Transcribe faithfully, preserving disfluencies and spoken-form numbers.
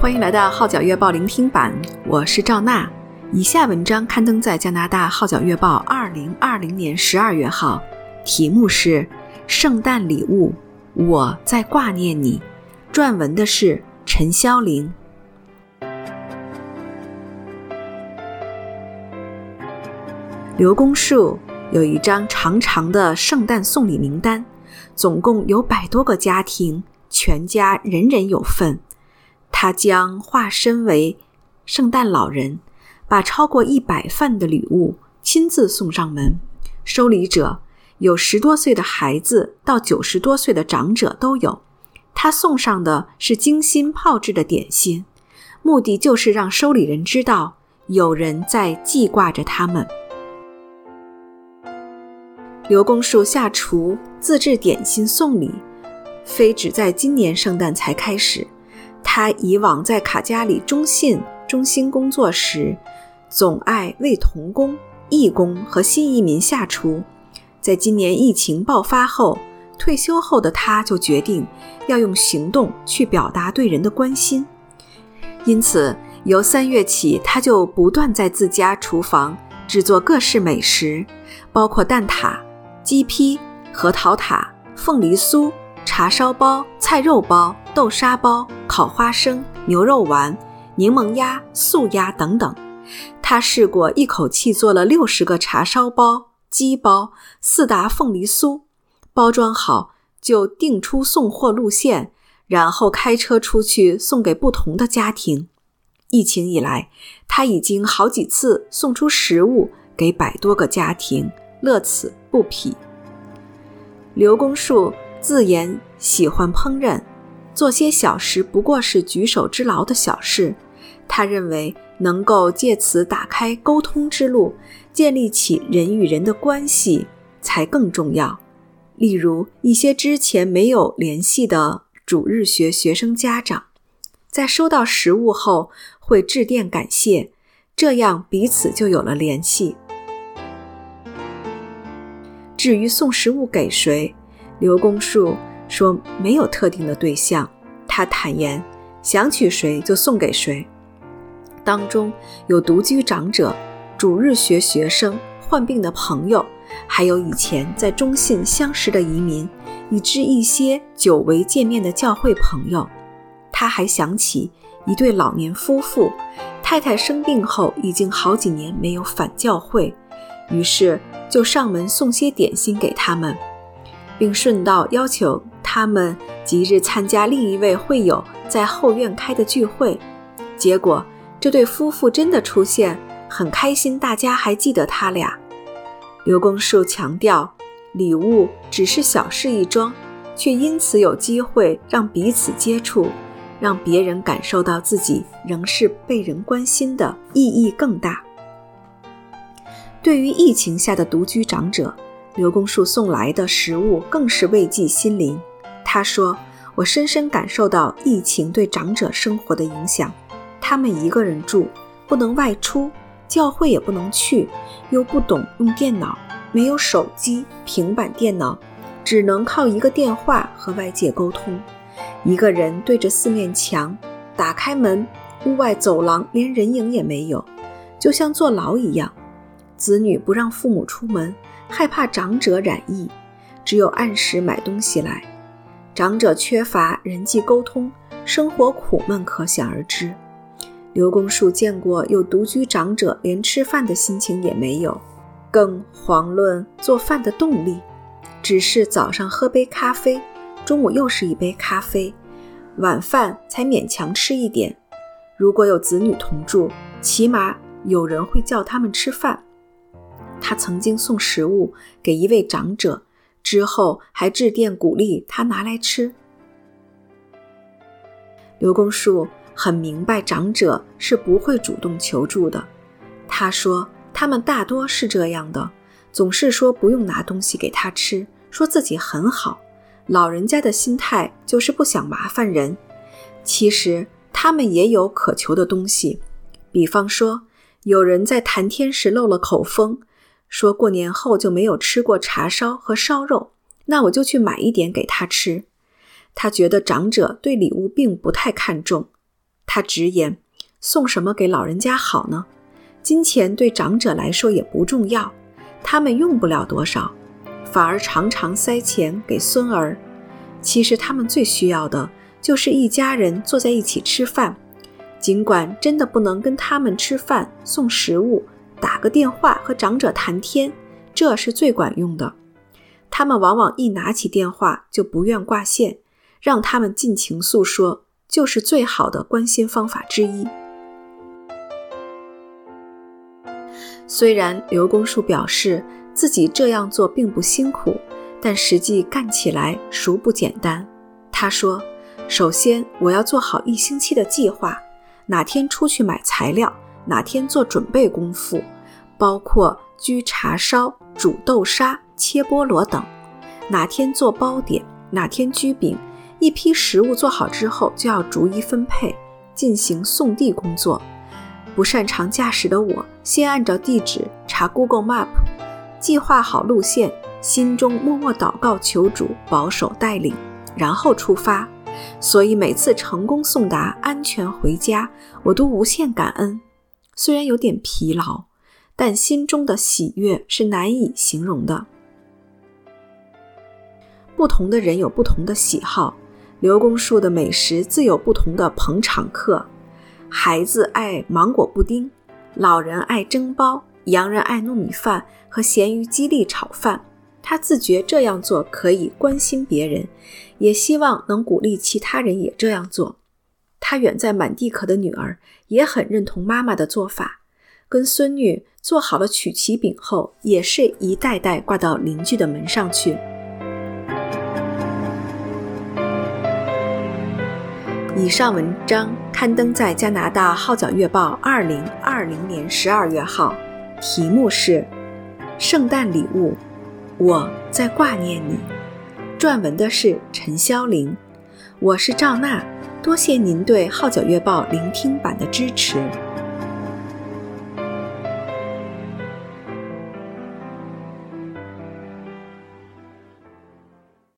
欢迎来到号角月报聆听版，我是赵娜。以下文章刊登在加拿大号角月报二零二零年十二月号，题目是圣诞礼物，我在挂念你。撰文的是陈霄玲。刘公树有一张长长的圣诞送礼名单，总共有百多个家庭，全家人人有份。他将化身为圣诞老人，把超过一百份的礼物亲自送上门。收礼者有十多岁的孩子到九十多岁的长者都有。他送上的是精心炮制的点心，目的就是让收礼人知道有人在记挂着他们。刘公树下厨自制点心送礼，非只在今年圣诞才开始。他以往在卡加里中信中心工作时，总爱为童工、义工和新移民下厨。在今年疫情爆发后，退休后的他就决定要用行动去表达对人的关心。因此，由三月起，他就不断在自家厨房制作各式美食，包括蛋挞、鸡披、核桃塔、凤梨酥、茶烧包、菜肉包、豆沙包、烤花生、牛肉丸、柠檬鸭、素鸭等等。他试过一口气做了六十个茶烧包、鸡包、四打凤梨酥，包装好就定出送货路线，然后开车出去送给不同的家庭。疫情以来，他已经好几次送出食物给百多个家庭，乐此不疲。刘公树自言喜欢烹饪，做些小食不过是举手之劳的小事。他认为能够借此打开沟通之路，建立起人与人的关系才更重要。例如一些之前没有联系的主日学学生家长，在收到食物后会致电感谢，这样彼此就有了联系。至于送食物给谁，刘公树说没有特定的对象，他坦言想娶谁就送给谁。当中有独居长者、主日学学生、患病的朋友，还有以前在中信相识的移民，以至一些久违见面的教会朋友。他还想起一对老年夫妇，太太生病后已经好几年没有返教会，于是就上门送些点心给他们，并顺道要求他们即日参加另一位会友在后院开的聚会。结果这对夫妇真的出现，很开心大家还记得他俩。刘公树强调，礼物只是小事一桩，却因此有机会让彼此接触，让别人感受到自己仍是被人关心的意义更大。对于疫情下的独居长者，刘公树送来的食物更是慰藉心灵。他说，我深深感受到疫情对长者生活的影响，他们一个人住，不能外出，教会也不能去，又不懂用电脑，没有手机、平板电脑，只能靠一个电话和外界沟通。一个人对着四面墙，打开门，屋外走廊连人影也没有，就像坐牢一样。子女不让父母出门，害怕长者染疫，只有按时买东西来。长者缺乏人际沟通，生活苦闷可想而知。刘公树见过有独居长者连吃饭的心情也没有，更遑论做饭的动力，只是早上喝杯咖啡，中午又是一杯咖啡，晚饭才勉强吃一点。如果有子女同住，起码有人会叫他们吃饭。他曾经送食物给一位长者，之后还致电鼓励他拿来吃。刘公树很明白长者是不会主动求助的，他说他们大多是这样的，总是说不用拿东西给他吃，说自己很好。老人家的心态就是不想麻烦人，其实他们也有渴求的东西。比方说，有人在谈天时漏了口风，说过年后就没有吃过茶烧和烧肉，那我就去买一点给他吃。他觉得长者对礼物并不太看重， 他直言，送什么给老人家好呢？金钱对长者来说也不重要，他们用不了多少，反而常常塞钱给孙儿。其实他们最需要的就是一家人坐在一起吃饭，尽管真的不能跟他们吃饭送食物，打个电话和长者谈天，这是最管用的。他们往往一拿起电话就不愿挂线，让他们尽情诉说，就是最好的关心方法之一。虽然刘公树表示自己这样做并不辛苦，但实际干起来孰不简单。他说，首先我要做好一星期的计划，哪天出去买材料，哪天做准备功夫，包括焗茶烧、煮豆沙、切菠萝等，哪天做包点，哪天焗饼。一批食物做好之后就要逐一分配，进行送递工作。不擅长驾驶的我，先按照地址查 Google Map， 计划好路线，心中默默祷告求主保守带领，然后出发。所以每次成功送达，安全回家，我都无限感恩。虽然有点疲劳，但心中的喜悦是难以形容的。不同的人有不同的喜好，刘公树的美食自有不同的捧场客。孩子爱芒果布丁，老人爱蒸包，洋人爱糯米饭和咸鱼鸡粒炒饭。他自觉这样做可以关心别人，也希望能鼓励其他人也这样做。他远在满地可的女儿也很认同妈妈的做法，跟孙女做好了曲奇饼后，也是一袋袋挂到邻居的门上去。以上文章刊登在加拿大号角月报二零二零年十二月号，题目是圣诞礼物，我在挂念你。撰文的是陈霄玲，我是赵娜，多谢您对号角月报聆听版的支持。